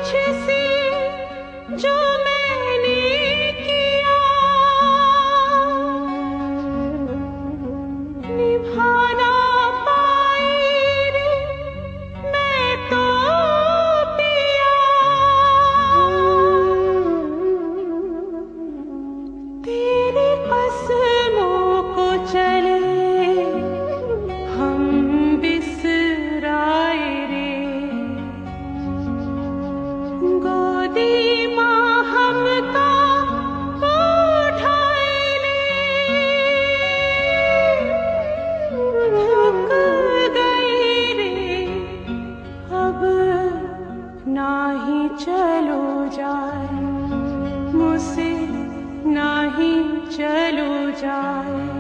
मुझसे जो मैंने किया निभाना पाई रे मैं तो पिया। तेरी कसमों को चले हम बिसराए रे। गोदी माँ हमका उठाए ले। थक गई रे अब नाही चलो जाए मुझसे नाही चलो जाए।